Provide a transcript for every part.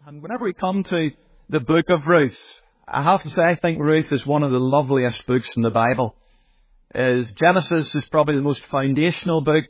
And whenever we come to the book of Ruth, I have to say I think Ruth is one of the loveliest books in the Bible. Genesis is probably the most foundational book.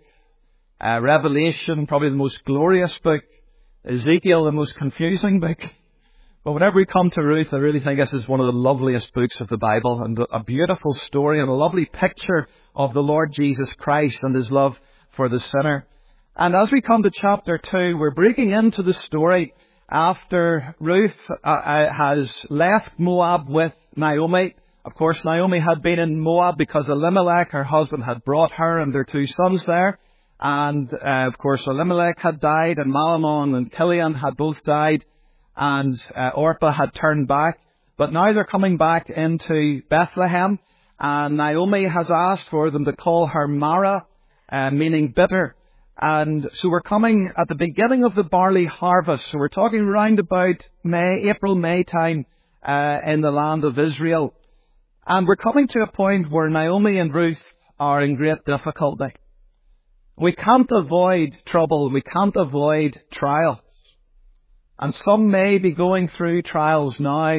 Revelation, probably the most glorious book. Ezekiel, the most confusing book. But whenever we come to Ruth, I really think this is one of the loveliest books of the Bible, and a beautiful story and a lovely picture of the Lord Jesus Christ and His love for the sinner. And as we come to chapter 2, we're breaking into the story after Ruth has left Moab with Naomi. Of course, Naomi had been in Moab because Elimelech, her husband, had brought her and their two sons there. And, of course, Elimelech had died, and Mahlon and Chilion had both died, and Orpah had turned back. But now they're coming back into Bethlehem, and Naomi has asked for them to call her Mara, meaning bitter. And so we're coming at the beginning of the barley harvest. So we're talking round about April, May time in the land of Israel. And we're coming to a point where Naomi and Ruth are in great difficulty. We can't avoid trouble. We can't avoid trials. And some may be going through trials now.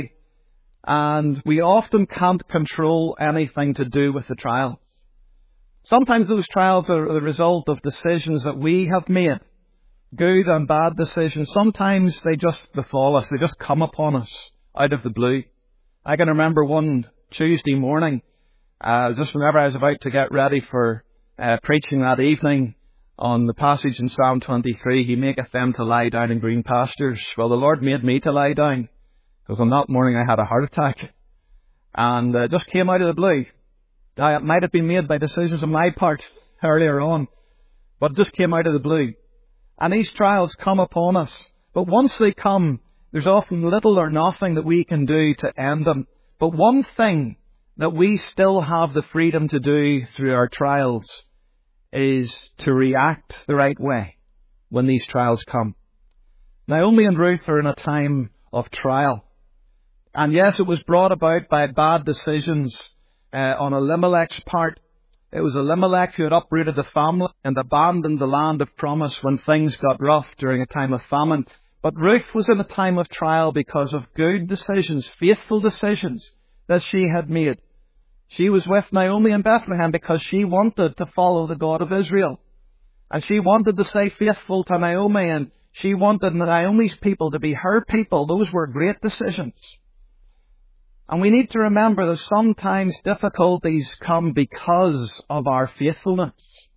And we often can't control anything to do with the trials. Sometimes those trials are the result of decisions that we have made, good and bad decisions. Sometimes they just befall us. They just come upon us out of the blue. I can remember one Tuesday morning, just whenever I was about to get ready for preaching that evening on the passage in Psalm 23, He maketh them to lie down in green pastures. Well, the Lord made me to lie down, because on that morning I had a heart attack, and it just came out of the blue. It might have been made by decisions on my part earlier on, but it just came out of the blue. And these trials come upon us. But once they come, there's often little or nothing that we can do to end them. But one thing that we still have the freedom to do through our trials is to react the right way when these trials come. Naomi and Ruth are in a time of trial. And yes, it was brought about by bad decisions on Elimelech's part. It was Elimelech who had uprooted the family and abandoned the land of promise when things got rough during a time of famine. But Ruth was in a time of trial because of good decisions, faithful decisions that she had made. She was with Naomi in Bethlehem because she wanted to follow the God of Israel. And she wanted to stay faithful to Naomi, and she wanted Naomi's people to be her people. Those were great decisions. And we need to remember that sometimes difficulties come because of our faithfulness.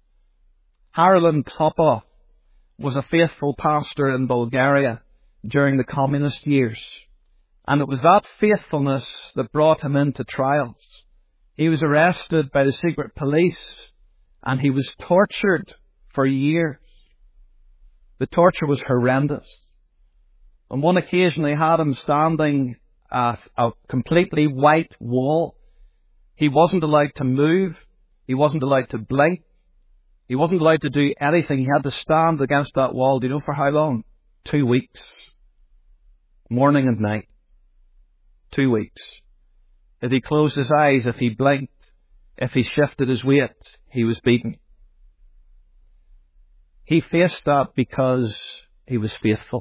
Harlan Popov was a faithful pastor in Bulgaria during the communist years. And it was that faithfulness that brought him into trials. He was arrested by the secret police and he was tortured for years. The torture was horrendous. On one occasion they had him standing at a completely white wall. He wasn't allowed to move. He wasn't allowed to blink. He wasn't allowed to do anything. He had to stand against that wall. Do you know for how long? 2 weeks. Morning and night. 2 weeks. If he closed his eyes, if he blinked, if he shifted his weight, he was beaten. He faced that because he was faithful.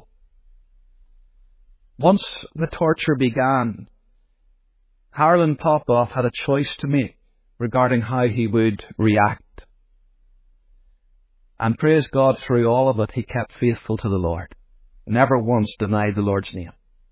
Once the torture began, Harlan Popov had a choice to make regarding how he would react. And praise God, through all of it, he kept faithful to the Lord. Never once denied the Lord's name.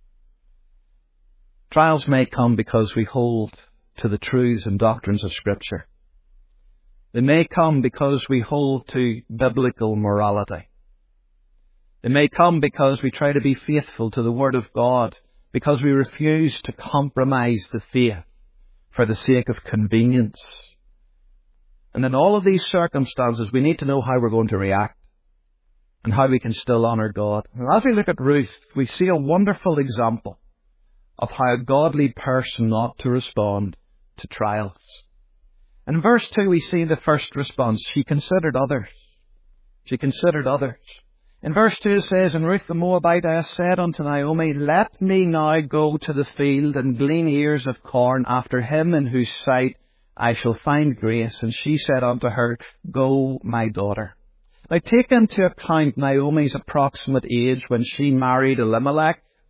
Trials may come because we hold to the truths and doctrines of Scripture. They may come because we hold to biblical morality. They may come because we try to be faithful to the Word of God, because we refuse to compromise the faith for the sake of convenience. And in all of these circumstances, we need to know how we're going to react and how we can still honour God. And as we look at Ruth, we see a wonderful example of how a godly person ought to respond to trials. In verse 2, we see the first response. She considered others. She considered others. In verse 2 it says, And Ruth the Moabitess said unto Naomi, Let me now go to the field and glean ears of corn after him in whose sight I shall find grace. And she said unto her, Go, my daughter. Now take into account Naomi's approximate age when she married Elimelech,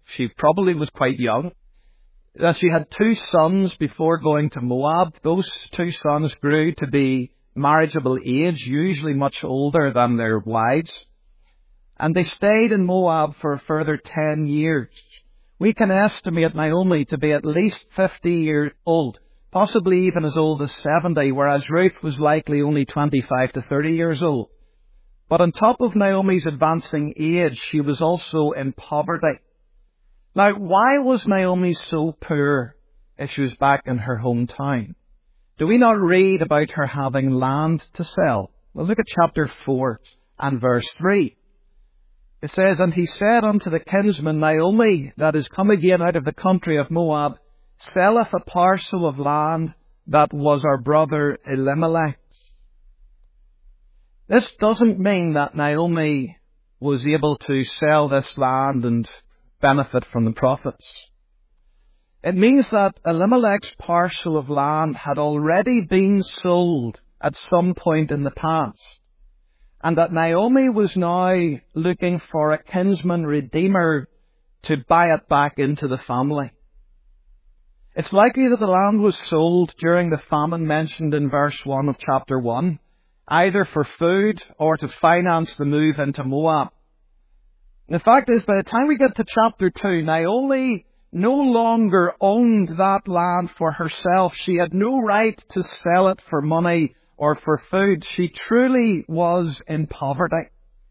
She probably was quite young. She had 2 sons before going to Moab. Those 2 sons grew to be marriageable age, usually much older than their wives. And they stayed in Moab for a further 10 years. We can estimate Naomi to be at least 50 years old, possibly even as old as 70, whereas Ruth was likely only 25 to 30 years old. But on top of Naomi's advancing age, she was also in poverty. Now, why was Naomi so poor if she was back in her hometown? Do we not read about her having land to sell? Well, look at chapter 4 and verse 3. It says, "And he said unto the kinsman, Naomi, that is come again out of the country of Moab, selleth a parcel of land that was our brother Elimelech's." This doesn't mean that Naomi was able to sell this land and benefit from the profits. It means that Elimelech's parcel of land had already been sold at some point in the past, and that Naomi was now looking for a kinsman redeemer to buy it back into the family. It's likely that the land was sold during the famine mentioned in verse 1 of chapter 1, either for food or to finance the move into Moab. The fact is, by the time we get to chapter 2, Naomi no longer owned that land for herself. She had no right to sell it for money or for food. She truly was in poverty.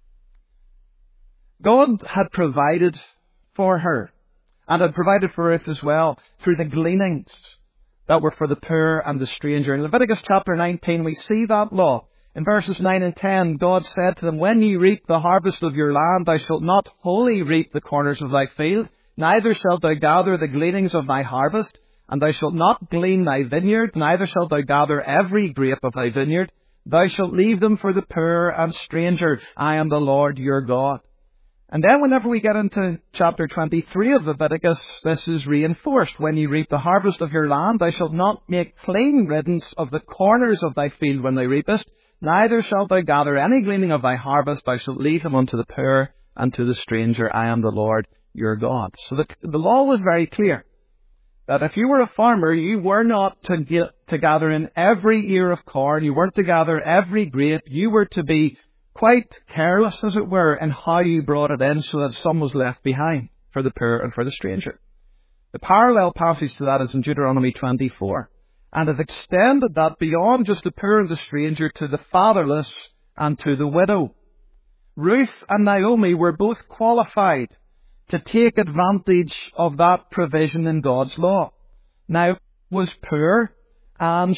God had provided for her, and had provided for Ruth as well, through the gleanings that were for the poor and the stranger. In Leviticus chapter 19, we see that law. In verses 9 and 10, God said to them, "When ye reap the harvest of your land, thou shalt not wholly reap the corners of thy field, neither shalt thou gather the gleanings of thy harvest, and thou shalt not glean thy vineyard, neither shalt thou gather every grape of thy vineyard. Thou shalt leave them for the poor and stranger. I am the Lord your God." And then whenever we get into chapter 23 of Leviticus, this is reinforced. "When ye reap the harvest of your land, thou shalt not make clean riddance of the corners of thy field when thou reapest, neither shalt thou gather any gleaning of thy harvest. Thou shalt leave them unto the poor and to the stranger. I am the Lord your God." So the law was very clear that if you were a farmer, you were not to gather in every ear of corn. You weren't to gather every grape. You were to be quite careless, as it were, in how you brought it in, so that some was left behind for the poor and for the stranger. The parallel passage to that is in Deuteronomy 24. And it extended that beyond just the poor and the stranger to the fatherless and to the widow. Ruth and Naomi were both qualified to take advantage of that provision in God's law. Now, was poor, and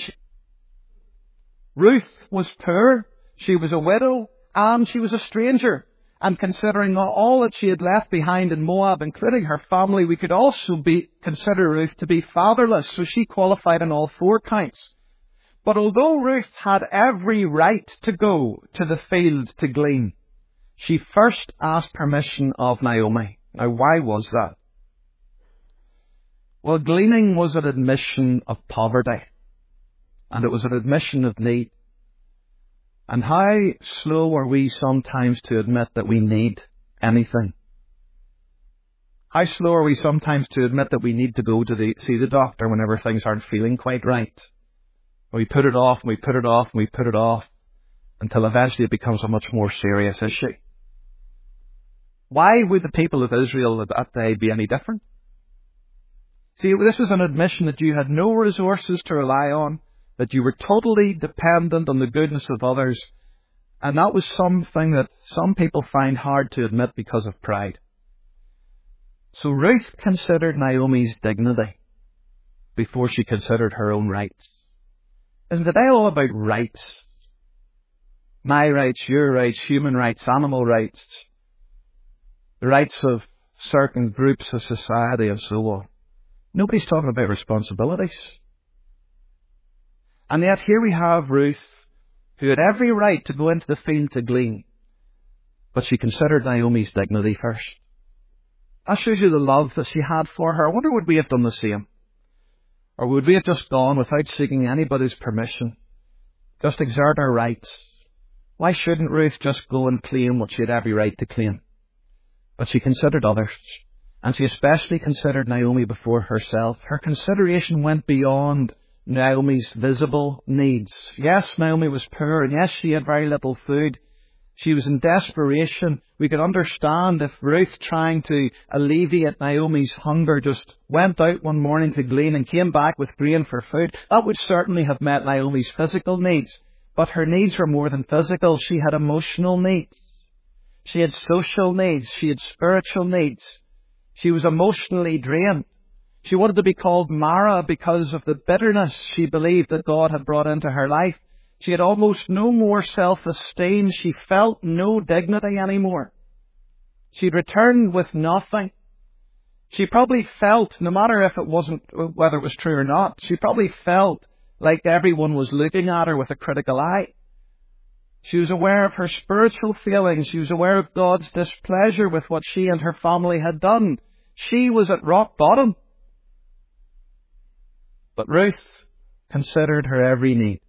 Ruth was poor, she was a widow, and she was a stranger. And considering all that she had left behind in Moab, including her family, we could also consider Ruth to be fatherless, so she qualified on all 4 counts. But although Ruth had every right to go to the field to glean, she first asked permission of Naomi. Now, why was that? Well, gleaning was an admission of poverty, and it was an admission of need. And how slow are we sometimes to admit that we need anything? How slow are we sometimes to admit that we need to go to see the doctor whenever things aren't feeling quite right? We put it off, and we put it off, and we put it off, until eventually it becomes a much more serious issue. Why would the people of Israel at that day be any different? See, this was an admission that you had no resources to rely on, that you were totally dependent on the goodness of others, and that was something that some people find hard to admit because of pride. So Ruth considered Naomi's dignity before she considered her own rights. Isn't today all about rights? My rights, your rights, human rights, animal rights, the rights of certain groups of society and so on. Nobody's talking about responsibilities. And yet here we have Ruth, who had every right to go into the field to glean, but she considered Naomi's dignity first. That shows you the love that she had for her. I wonder, would we have done the same? Or would we have just gone without seeking anybody's permission? Just exert our rights? Why shouldn't Ruth just go and claim what she had every right to claim? But she considered others. And she especially considered Naomi before herself. Her consideration went beyond Naomi's visible needs. Yes, Naomi was poor, and yes, she had very little food. She was in desperation. We could understand if Ruth, trying to alleviate Naomi's hunger, just went out one morning to glean and came back with grain for food. That would certainly have met Naomi's physical needs. But her needs were more than physical. She had emotional needs. She had social needs. She had spiritual needs. She was emotionally drained. She wanted to be called Mara because of the bitterness she believed that God had brought into her life. She had almost no more self-esteem. She felt no dignity anymore. She'd returned with nothing. She probably felt, no matter if it wasn't, whether it was true or not, she probably felt like everyone was looking at her with a critical eye. She was aware of her spiritual feelings. She was aware of God's displeasure with what she and her family had done. She was at rock bottom. But Ruth considered her every need.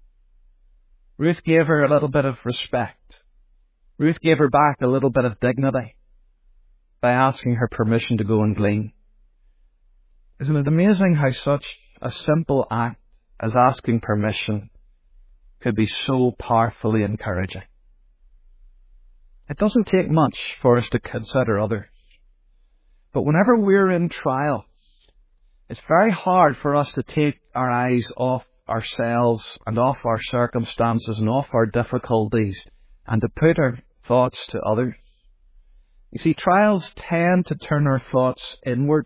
Ruth gave her a little bit of respect. Ruth gave her back a little bit of dignity by asking her permission to go and glean. Isn't it amazing how such a simple act as asking permission could be so powerfully encouraging? It doesn't take much for us to consider others. But whenever we're in trial, it's very hard for us to take our eyes off ourselves and off our circumstances and off our difficulties and to put our thoughts to others. You see, trials tend to turn our thoughts inward.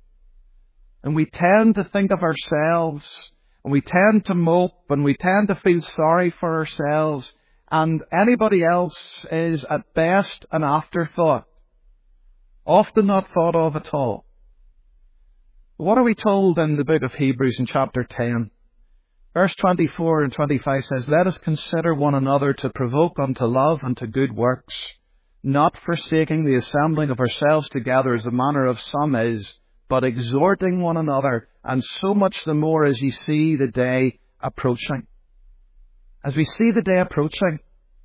And we tend to think of ourselves, and we tend to mope, and we tend to feel sorry for ourselves, and anybody else is at best an afterthought, often not thought of at all. What are we told in the book of Hebrews in chapter 10? Verse 24 and 25 says, "Let us consider one another to provoke unto love and to good works, not forsaking the assembling of ourselves together as the manner of some is, but exhorting one another, and so much the more as ye see the day approaching." As we see the day approaching,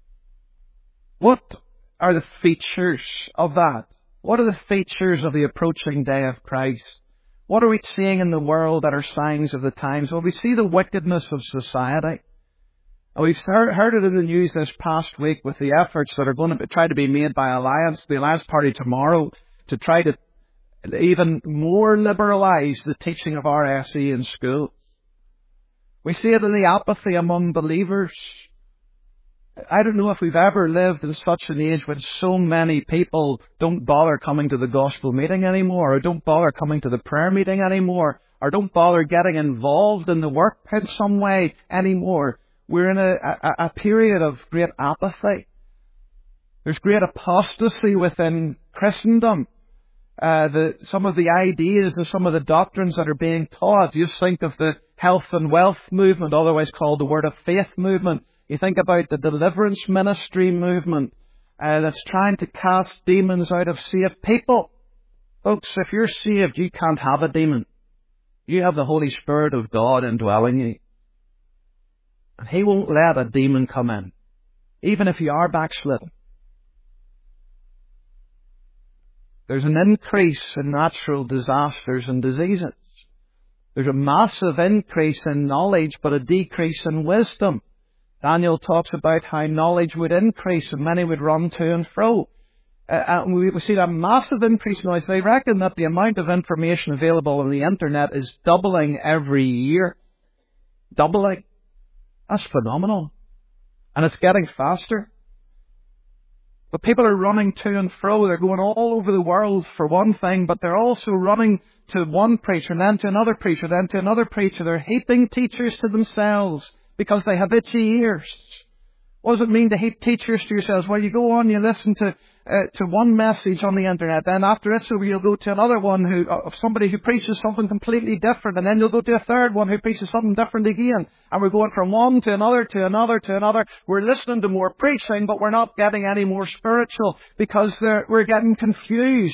what are the features of that? What are the features of the approaching day of Christ? What are we seeing in the world that are signs of the times? Well, we see the wickedness of society. And we've heard it in the news this past week with the efforts that are going to try to be made by the Alliance Party tomorrow to try to even more liberalise the teaching of RSE in school. We see it in the apathy among believers. I don't know if we've ever lived in such an age when so many people don't bother coming to the gospel meeting anymore, or don't bother coming to the prayer meeting anymore, or don't bother getting involved in the work in some way anymore. We're in a period of great apathy. There's great apostasy within Christendom. Some of the ideas and some of the doctrines that are being taught, you think of the health and wealth movement, otherwise called the Word of Faith movement. You think about the deliverance ministry movement that's trying to cast demons out of saved people. Folks, if you're saved, you can't have a demon. You have the Holy Spirit of God indwelling you. And He won't let a demon come in, even if you are backslidden. There's an increase in natural disasters and diseases. There's a massive increase in knowledge, but a decrease in wisdom. Daniel talks about how knowledge would increase and many would run to and fro. And we see that massive increase in knowledge. They reckon that the amount of information available on the internet is doubling every year. Doubling. That's phenomenal. And it's getting faster. But people are running to and fro. They're going all over the world for one thing, but they're also running to one preacher and then to another preacher, then to another preacher. They're heaping teachers to themselves because they have itchy ears. What does it mean to heap teachers to yourselves? Well, you go on, you listen to one message on the internet, then after it's over, you'll go to another one of somebody who preaches something completely different, and then you'll go to a third one who preaches something different again. And we're going from one to another to another to another. We're listening to more preaching, but we're not getting any more spiritual because we're getting confused.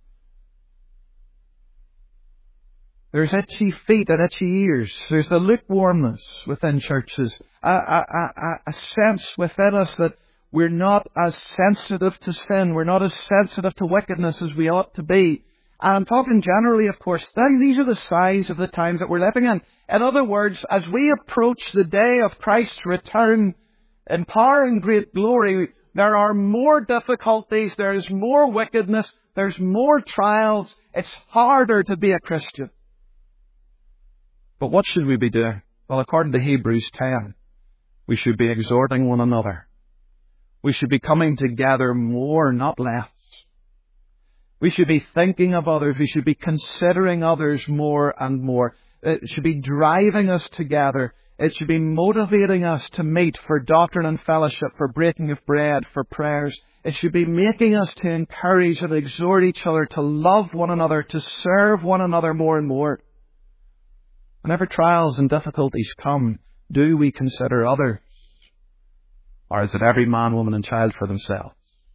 There's itchy feet and itchy ears. There's the lukewarmness within churches. A sense within us that we're not as sensitive to sin. We're not as sensitive to wickedness as we ought to be. And I'm talking generally, of course. These are the signs of the times that we're living in. In other words, as we approach the day of Christ's return in power and great glory, there are more difficulties, there's more wickedness, there's more trials. It's harder to be a Christian. But what should we be doing? Well, according to Hebrews 10, we should be exhorting one another. We should be coming together more, not less. We should be thinking of others. We should be considering others more and more. It should be driving us together. It should be motivating us to meet for doctrine and fellowship, for breaking of bread, for prayers. It should be making us to encourage and exhort each other to love one another, to serve one another more and more. Whenever trials and difficulties come, do we consider others? Or is it every man, woman and child for themselves?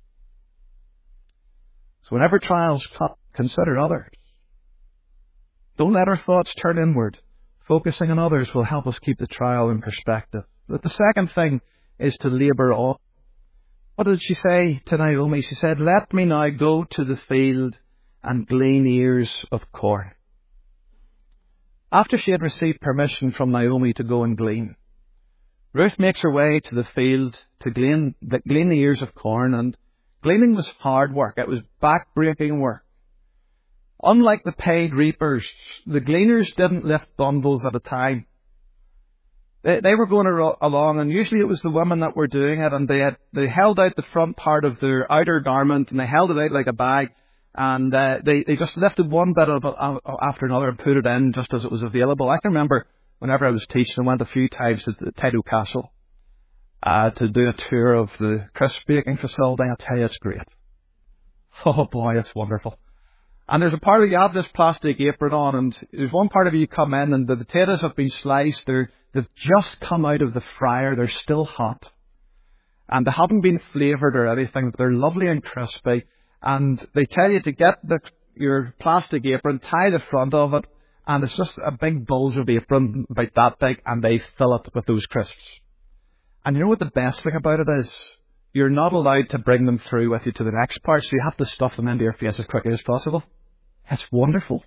So whenever trials come, consider others. Don't let our thoughts turn inward. Focusing on others will help us keep the trial in perspective. But the second thing is to labour on. What did she say to Naomi? She said, "Let me now go to the field and glean ears of corn." After she had received permission from Naomi to go and glean, Ruth makes her way to the field to glean the ears of corn, and gleaning was hard work. It was back-breaking work. Unlike the paid reapers, the gleaners didn't lift bundles at a time. They were going along, and usually it was the women that were doing it, and they held out the front part of their outer garment, and they held it out like a bag, and they just lifted one bit of it after another and put it in just as it was available. I can remember whenever I was teaching, I went a few times to the Tydo Castle to do a tour of the crisp baking facility. I tell you, it's great. Oh boy, it's wonderful. And there's a part of you have this plastic apron on, and there's one part of you come in, and the potatoes have been sliced. They've just come out of the fryer. They're still hot. And they haven't been flavoured or anything, but they're lovely and crispy. And they tell you to get your plastic apron, tie the front of it, and it's just a big bulge of apron about that big, and they fill it with those crisps. And you know what the best thing about it is? You're not allowed to bring them through with you to the next part, so you have to stuff them into your face as quickly as possible. It's wonderful.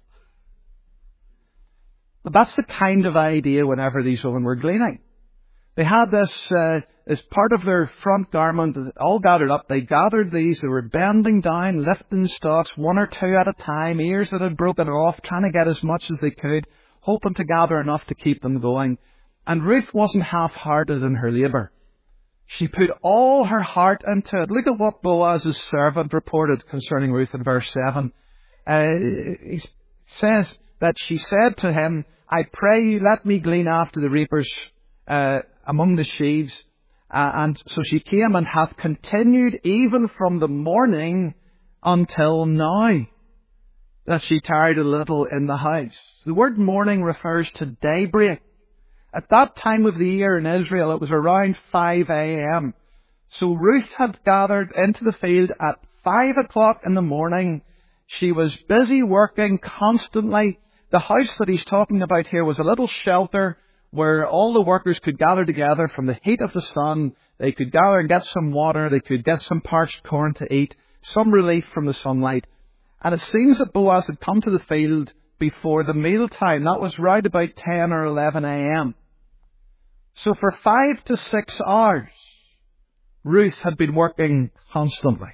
But that's the kind of idea whenever these women were gleaning. They had this as part of their front garment, all gathered up. They gathered these, they were bending down, lifting stalks, one or two at a time, ears that had broken off, trying to get as much as they could, hoping to gather enough to keep them going. And Ruth wasn't half-hearted in her labour. She put all her heart into it. Look at what Boaz's servant reported concerning Ruth in verse 7. He says that she said to him, "I pray you, let me glean after the reapers among the sheaves." And so she came and hath continued even from the morning until now, that she tarried a little in the house. The word morning refers to daybreak. At that time of the year in Israel, it was around 5 a.m. So Ruth had gathered into the field at 5 o'clock in the morning. She was busy working constantly. The house that he's talking about here was a little shelter where all the workers could gather together from the heat of the sun. They could gather and get some water. They could get some parched corn to eat, some relief from the sunlight. And it seems that Boaz had come to the field before the meal time. That was right about 10 or 11 a.m. So for 5 to 6 hours, Ruth had been working constantly.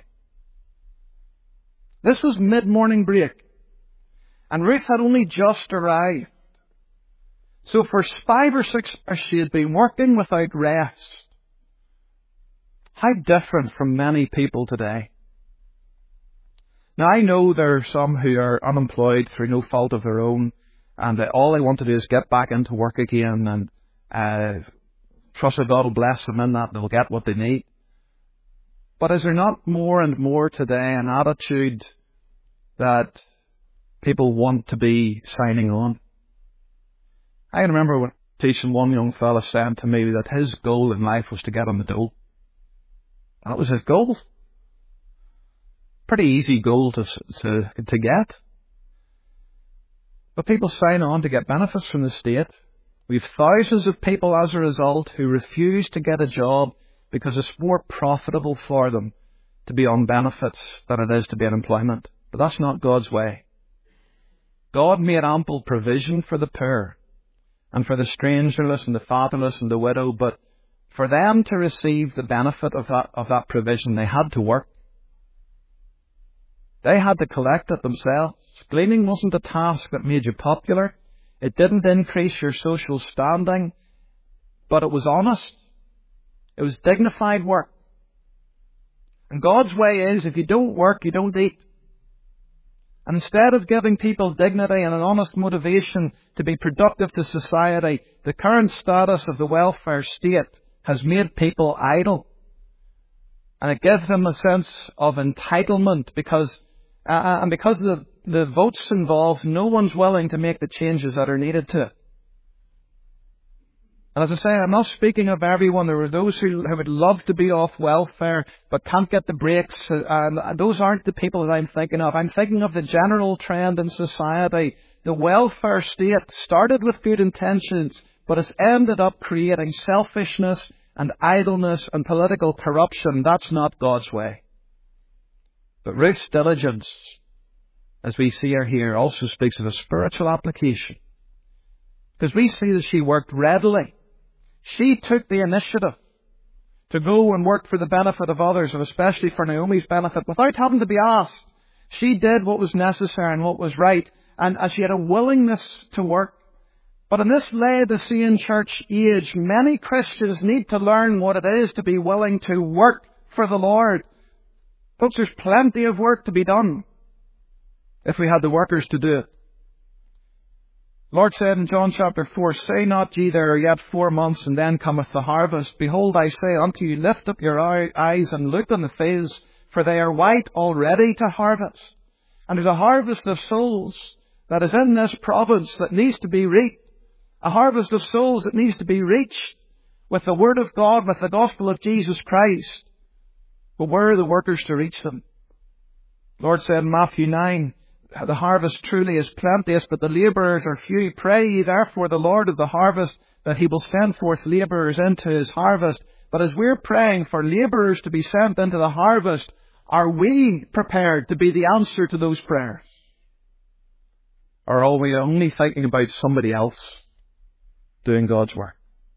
This was mid-morning break, and Ruth had only just arrived. So for 5 or 6 hours she had been working without rest. How different from many people today. Now I know there are some who are unemployed through no fault of their own, and all they want to do is get back into work again, and trust that God will bless them in that, they'll get what they need. But is there not more and more today an attitude that people want to be signing on? I can remember when teaching, one young fella said to me that his goal in life was to get on the dole. That was his goal. Pretty easy goal to get. But people sign on to get benefits from the state. We've thousands of people as a result who refuse to get a job because it's more profitable for them to be on benefits than it is to be in employment. But that's not God's way. God made ample provision for the poor and for the strangerless and the fatherless and the widow, but for them to receive the benefit of that provision, they had to work. They had to collect it themselves. Gleaning wasn't a task that made you popular. It didn't increase your social standing, but it was honest. It was dignified work. And God's way is, if you don't work, you don't eat. And instead of giving people dignity and an honest motivation to be productive to society, the current status of the welfare state has made people idle. And it gives them a sense of entitlement because of the votes involved, no one's willing to make the changes that are needed to it. And as I say, I'm not speaking of everyone. There are those who would love to be off welfare but can't get the breaks. And those aren't the people that I'm thinking of. I'm thinking of the general trend in society. The welfare state started with good intentions, but has ended up creating selfishness and idleness and political corruption. That's not God's way. But Ruth's diligence, as we see her here, also speaks of a spiritual application. Because we see that she worked readily. She took the initiative to go and work for the benefit of others, and especially for Naomi's benefit, without having to be asked. She did what was necessary and what was right, and she had a willingness to work. But in this Laodicean church age, many Christians need to learn what it is to be willing to work for the Lord. Folks, there's plenty of work to be done if we had the workers to do it. The Lord said in John chapter 4, "Say not ye, there are yet 4 months, and then cometh the harvest. Behold, I say unto you, lift up your eyes and look on the fields, for they are white already to harvest." And there's a harvest of souls that is in this province that needs to be reaped. A harvest of souls that needs to be reached with the Word of God, with the gospel of Jesus Christ. But where are the workers to reach them? The Lord said in Matthew 9, "The harvest truly is plenteous, but the labourers are few. Pray ye therefore the Lord of the harvest that he will send forth labourers into his harvest." But as we're praying for labourers to be sent into the harvest, are we prepared to be the answer to those prayers? Or are we only thinking about somebody else doing God's work?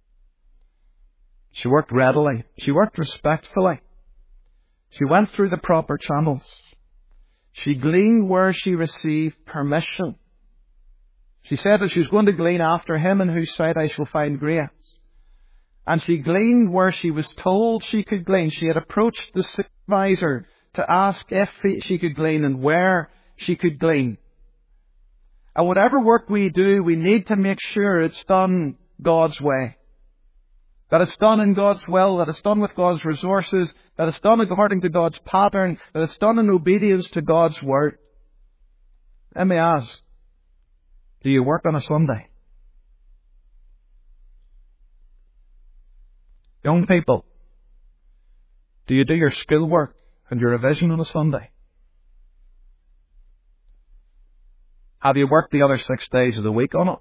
She worked readily. She worked respectfully. She went through the proper channels. She gleaned where she received permission. She said that she was going to glean after him in whose sight I shall find grace. And she gleaned where she was told she could glean. She had approached the supervisor to ask if she could glean and where she could glean. And whatever work we do, we need to make sure it's done God's way. That it's done in God's will, that it's done with God's resources, that it's done according to God's pattern, that it's done in obedience to God's word. Let me ask, do you work on a Sunday? Young people, do you do your schoolwork and your revision on a Sunday? Have you worked the other 6 days of the week on it?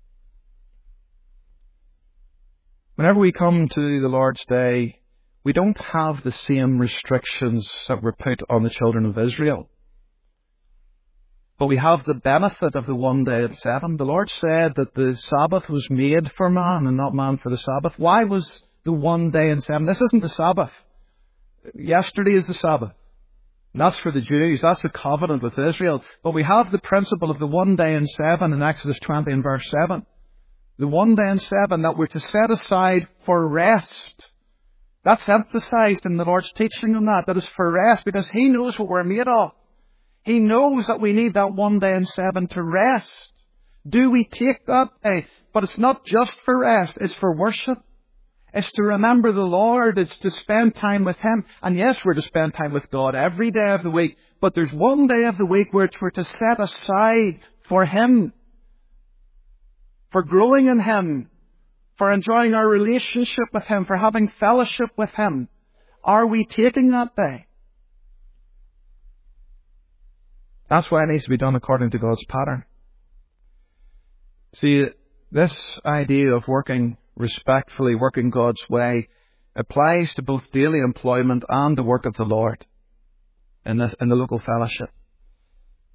Whenever we come to the Lord's Day, we don't have the same restrictions that were put on the children of Israel. But we have the benefit of the one day of 7. The Lord said that the Sabbath was made for man and not man for the Sabbath. Why was the one day in 7? This isn't the Sabbath. Yesterday is the Sabbath. And that's for the Jews. That's the covenant with Israel. But we have the principle of the one day in 7 in Exodus 20 and verse 7. The one day in 7 that we're to set aside for rest. That's emphasized in the Lord's teaching on that. That is for rest because He knows what we're made of. He knows that we need that one day in 7 to rest. Do we take that day? But it's not just for rest. It's for worship. It's to remember the Lord. It's to spend time with Him. And yes, we're to spend time with God every day of the week. But there's one day of the week which we're to set aside for Him. For growing in Him. For enjoying our relationship with Him. For having fellowship with Him. Are we taking that day? That's why it needs to be done according to God's pattern. See, this idea of working respectfully, working God's way, applies to both daily employment and the work of the Lord in the local fellowship.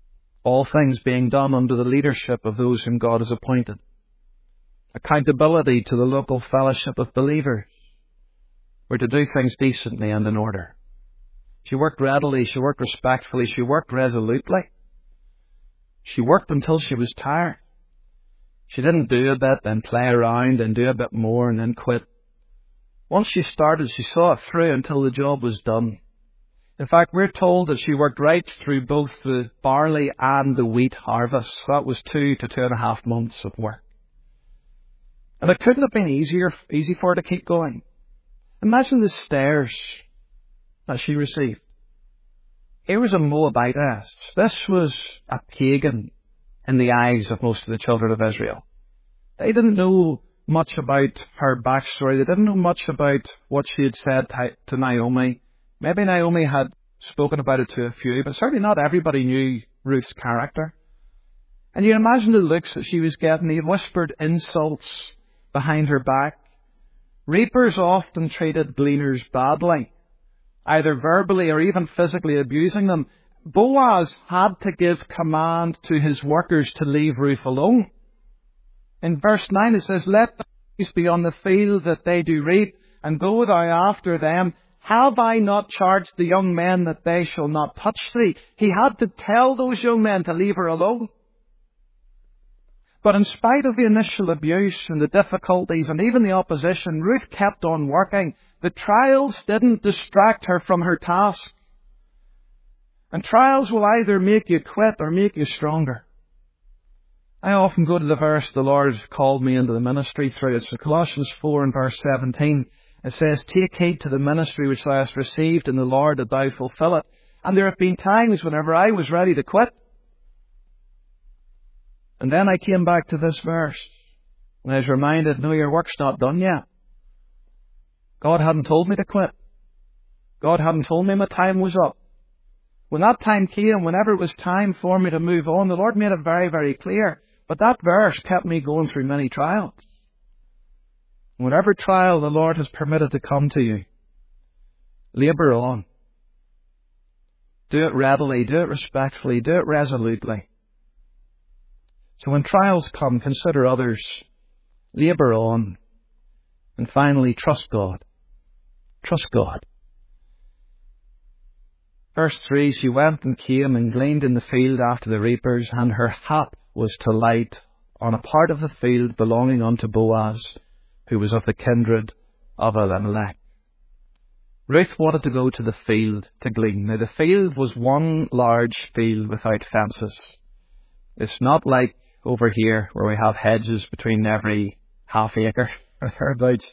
All things being done under the leadership of those whom God has appointed. Accountability to the local fellowship of believers. We're to do things decently and in order. She worked readily, she worked respectfully, she worked resolutely. She worked until she was tired. She didn't do a bit, then play around and do a bit more and then quit. Once she started, she saw it through until the job was done. In fact, we're told that she worked right through both the barley and the wheat harvest. That was 2 to 2.5 months of work. And it couldn't have been easy for her to keep going. Imagine the stares that she received. Here was a Moabitess. This was a pagan in the eyes of most of the children of Israel. They didn't know much about her backstory. They didn't know much about what she had said to Naomi. Maybe Naomi had spoken about it to a few, but certainly not everybody knew Ruth's character. And you imagine the looks that she was getting, the whispered insults behind her back. Reapers often treated gleaners badly, either verbally or even physically abusing them. Boaz had to give command to his workers to leave Ruth alone. In verse 9 it says, "Let the bees be on the field that they do reap, and go thou after them. Have I not charged the young men that they shall not touch thee?" He had to tell those young men to leave her alone. But in spite of the initial abuse and the difficulties and even the opposition, Ruth kept on working. The trials didn't distract her from her task. And trials will either make you quit or make you stronger. I often go to the verse the Lord called me into the ministry through. It's Colossians 4 and verse 17. It says, "Take heed to the ministry which thou hast received in the Lord, that thou fulfill it." And there have been times whenever I was ready to quit. And then I came back to this verse, and I was reminded, no, your work's not done yet. God hadn't told me to quit. God hadn't told me my time was up. When that time came, whenever it was time for me to move on, the Lord made it very, very clear. But that verse kept me going through many trials. Whatever trial the Lord has permitted to come to you, labour on. Do it readily, do it respectfully, do it resolutely. So when trials come, consider others, labour on, and finally, trust God. Trust God. Verse 3, "She went and came and gleaned in the field after the reapers, and her hap was to light on a part of the field belonging unto Boaz, who was of the kindred of Elimelech." Ruth wanted to go to the field to glean. Now, the field was one large field without fences. It's not like over here where we have hedges between every half acre or thereabouts.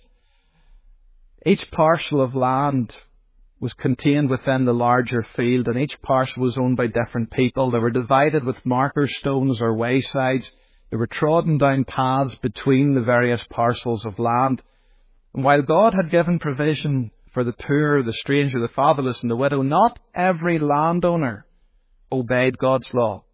Each parcel of land was contained within the larger field, and each parcel was owned by different people. They were divided with marker stones or waysides. They were trodden down paths between the various parcels of land. And while God had given provision for the poor, the stranger, the fatherless, and the widow, not every landowner obeyed God's law.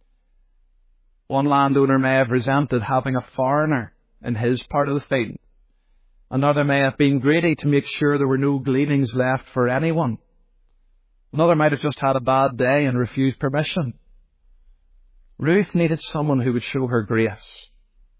One landowner may have resented having a foreigner in his part of the field. Another may have been greedy to make sure there were no gleanings left for anyone. Another might have just had a bad day and refused permission. Ruth needed someone who would show her grace,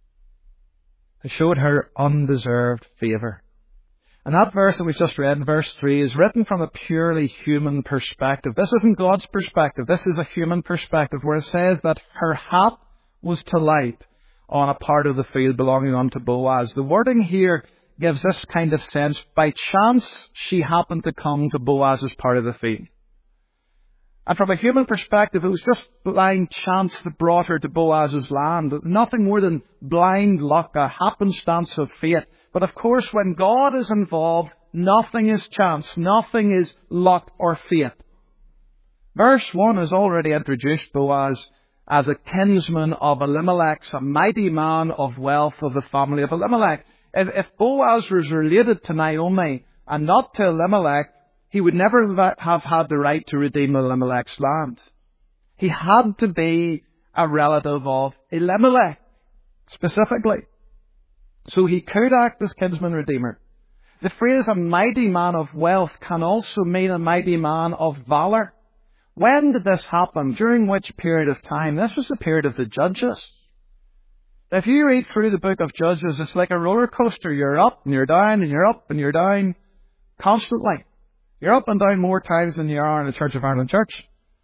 who showed her undeserved favour. And that verse that we've just read in verse 3 is written from a purely human perspective. This isn't God's perspective. This is a human perspective, where it says that her hap was to light on a part of the field belonging unto Boaz. The wording here gives this kind of sense. By chance, she happened to come to Boaz's part of the field. And from a human perspective, it was just blind chance that brought her to Boaz's land. Nothing more than blind luck, a happenstance of fate. But of course, when God is involved, nothing is chance, nothing is luck or fate. Verse 1 has already introduced Boaz as a kinsman of Elimelech's, a mighty man of wealth of the family of Elimelech. If Boaz was related to Naomi and not to Elimelech, he would never have had the right to redeem Elimelech's land. He had to be a relative of Elimelech, specifically. So he could act as kinsman redeemer. The phrase "a mighty man of wealth" can also mean a mighty man of valour. When did this happen? During which period of time? This was the period of the Judges. If you read through the book of Judges, it's like a roller coaster. You're up and you're down and you're up and you're down constantly. You're up and down more times than you are in the Church of Ireland Church.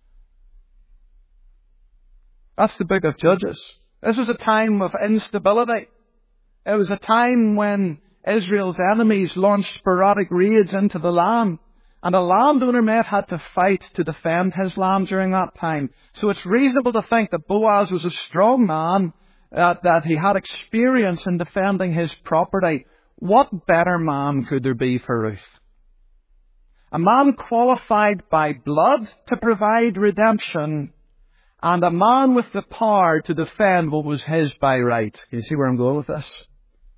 That's the book of Judges. This was a time of instability. It was a time when Israel's enemies launched sporadic raids into the land. And a landowner may have had to fight to defend his land during that time. So it's reasonable to think that Boaz was a strong man, that he had experience in defending his property. What better man could there be for Ruth? A man qualified by blood to provide redemption, and a man with the power to defend what was his by right. Can you see where I'm going with this?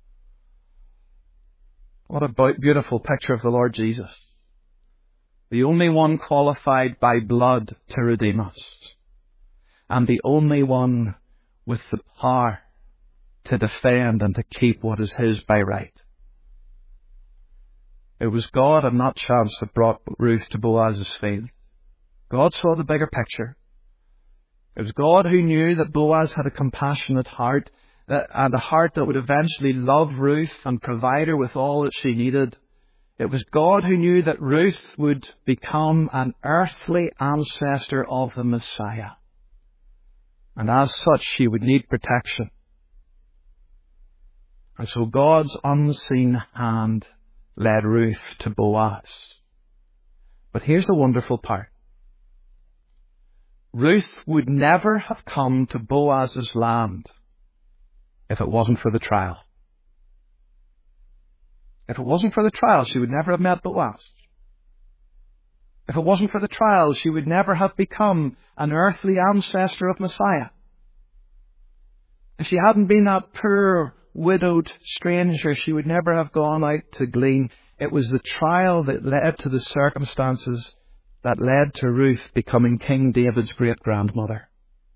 What a beautiful picture of the Lord Jesus. The only one qualified by blood to redeem us, and the only one with the power to defend and to keep what is his by right. It was God and not chance that brought Ruth to Boaz's field. God saw the bigger picture. It was God who knew that Boaz had a compassionate heart, and a heart that would eventually love Ruth and provide her with all that she needed. It was God who knew that Ruth would become an earthly ancestor of the Messiah. And as such, she would need protection. And so God's unseen hand led Ruth to Boaz. But here's the wonderful part. Ruth would never have come to Boaz's land if it wasn't for the trial. If it wasn't for the trial, she would never have met Boaz. If it wasn't for the trial, she would never have become an earthly ancestor of Messiah. If she hadn't been that poor, widowed stranger, she would never have gone out to glean. It was the trial that led to the circumstances that led to Ruth becoming King David's great-grandmother.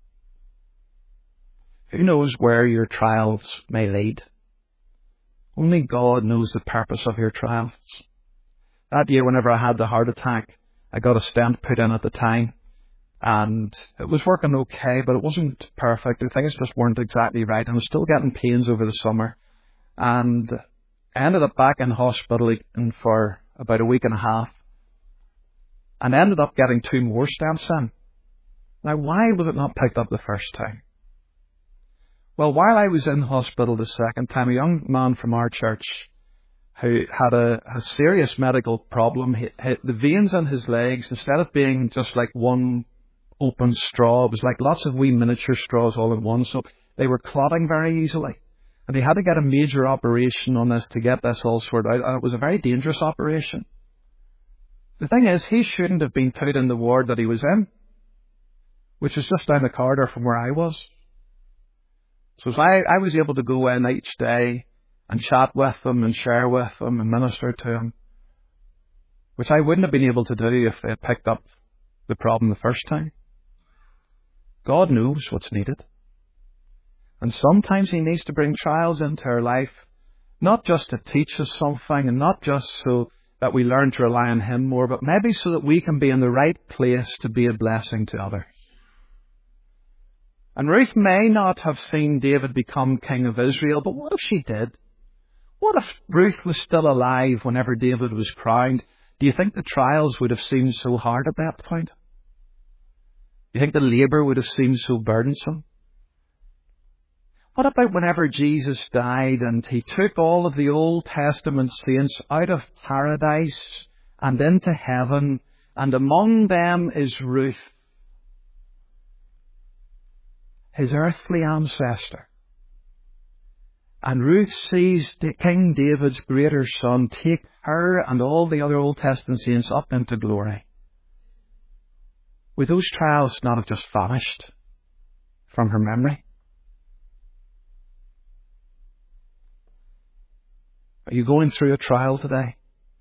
Who knows where your trials may lead? Only God knows the purpose of your trials. That year, whenever I had the heart attack, I got a stent put in at the time, and it was working okay, but it wasn't perfect. Things just weren't exactly right. I was still getting pains over the summer, and I ended up back in hospital for about a week and a half, and ended up getting 2 more stents in. Now, why was it not picked up the first time? Well, while I was in hospital the second time, a young man from our church who had a serious medical problem, the veins in his legs, instead of being just like one open straw, it was like lots of wee miniature straws all in one, so they were clotting very easily. And they had to get a major operation on this to get this all sorted out, and it was a very dangerous operation. The thing is, he shouldn't have been put in the ward that he was in, which is just down the corridor from where I was. So I was able to go in each day and chat with him and share with him and minister to him, which I wouldn't have been able to do if they had picked up the problem the first time. God knows what's needed. And sometimes he needs to bring trials into our life, not just to teach us something and not just so that we learn to rely on him more, but maybe so that we can be in the right place to be a blessing to others. And Ruth may not have seen David become king of Israel, but what if she did? What if Ruth was still alive whenever David was crowned? Do you think the trials would have seemed so hard at that point? Do you think the labour would have seemed so burdensome? What about whenever Jesus died and he took all of the Old Testament saints out of paradise and into heaven, and among them is Ruth, his earthly ancestor. And Ruth sees King David's greater son take her and all the other Old Testament saints up into glory. Would those trials not have just vanished from her memory? Are you going through a trial today?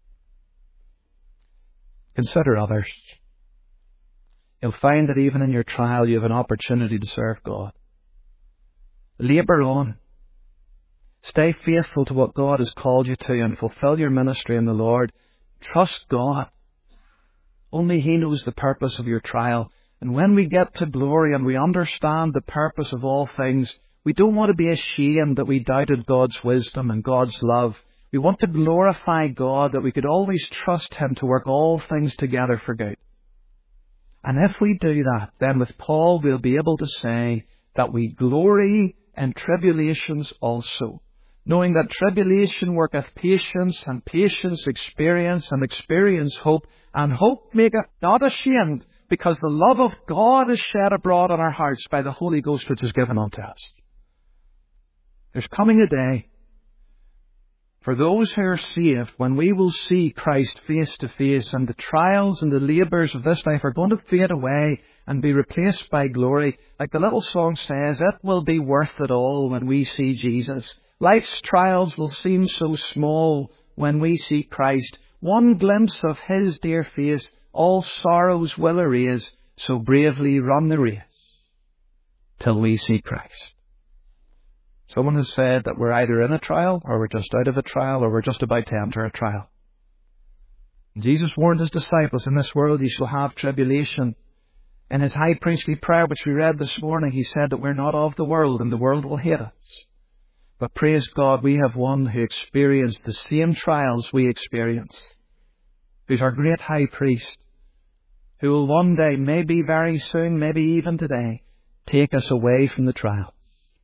Consider others. You'll find that even in your trial you have an opportunity to serve God. Labour on. Stay faithful to what God has called you to and fulfill your ministry in the Lord. Trust God. Only He knows the purpose of your trial. And when we get to glory and we understand the purpose of all things, we don't want to be ashamed that we doubted God's wisdom and God's love. We want to glorify God, that we could always trust Him to work all things together for good. And if we do that, then with Paul we'll be able to say that we glory in tribulations also, knowing that tribulation worketh patience, and patience experience, and experience hope, and hope maketh not ashamed, because the love of God is shed abroad in our hearts by the Holy Ghost which is given unto us. There's coming a day for those who are saved when we will see Christ face to face, and the trials and the labours of this life are going to fade away and be replaced by glory. Like the little song says, it will be worth it all when we see Jesus. Life's trials will seem so small when we see Christ. One glimpse of His dear face, all sorrows will erase. So bravely run the race till we see Christ. Someone has said that we're either in a trial, or we're just out of a trial, or we're just about to enter a trial. Jesus warned His disciples, in this world ye shall have tribulation. In His high priestly prayer, which we read this morning, He said that we're not of the world, and the world will hate us. But praise God, we have one who experienced the same trials we experience, who's our great high priest, who will one day, maybe very soon, maybe even today, take us away from the trial.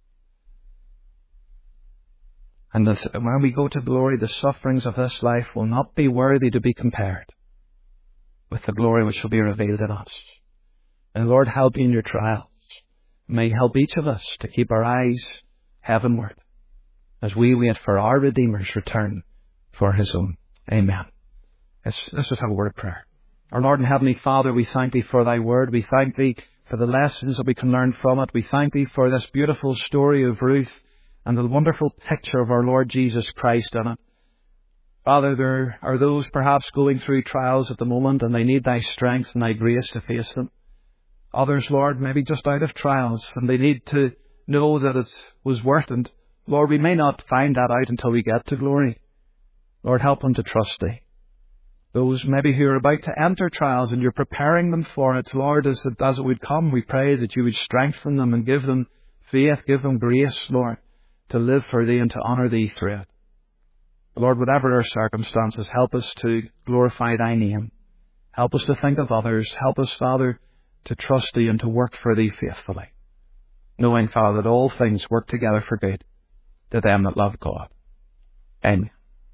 And when we go to glory, the sufferings of this life will not be worthy to be compared with the glory which will be revealed in us. And Lord, help you in your trials. May help each of us to keep our eyes heavenward as we wait for our Redeemer's return for His own. Amen. Let's just have a word of prayer. Our Lord and Heavenly Father, we thank Thee for Thy word. We thank Thee for the lessons that we can learn from it. We thank Thee for this beautiful story of Ruth and the wonderful picture of our Lord Jesus Christ in it. Father, there are those perhaps going through trials at the moment, and they need Thy strength and Thy grace to face them. Others, Lord, maybe just out of trials, and they need to know that it was worth it. Lord, we may not find that out until we get to glory. Lord, help them to trust Thee. Those maybe who are about to enter trials and You're preparing them for it, Lord, as it would come, we pray that You would strengthen them and give them faith, give them grace, Lord, to live for Thee and to honour Thee through it. Lord, whatever our circumstances, help us to glorify Thy name. Help us to think of others. Help us, Father, to trust Thee and to work for Thee faithfully, knowing, Father, that all things work together for good to them that love God. Amen.